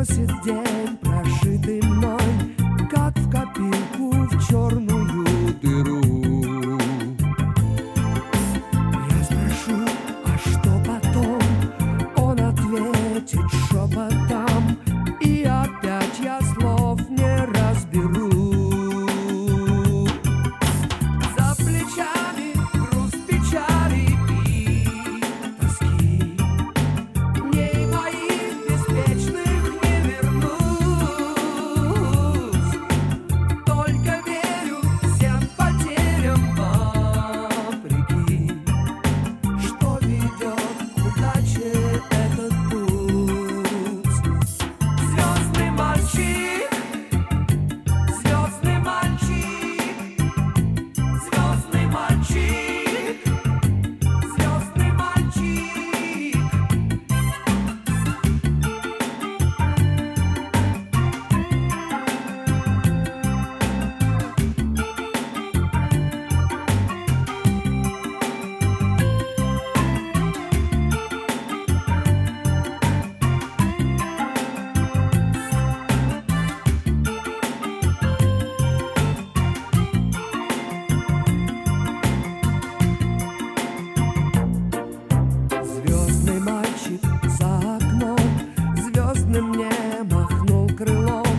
Приносит день, прожитый мной, как в копилку в черную дыру. Я спрошу, а что потом? Он ответит шепотом, и опять я слов не разберу. За плечами груз печали и тоски, дней моих беспечных не вернусь. Только верю всем потерям вопреки, что ведет к удаче этот путь. Звездный мальчик, звездный мальчик, звездный мальчик, звездный мальчик. Звездный мальчик за окном, звездным мне махнул крылом.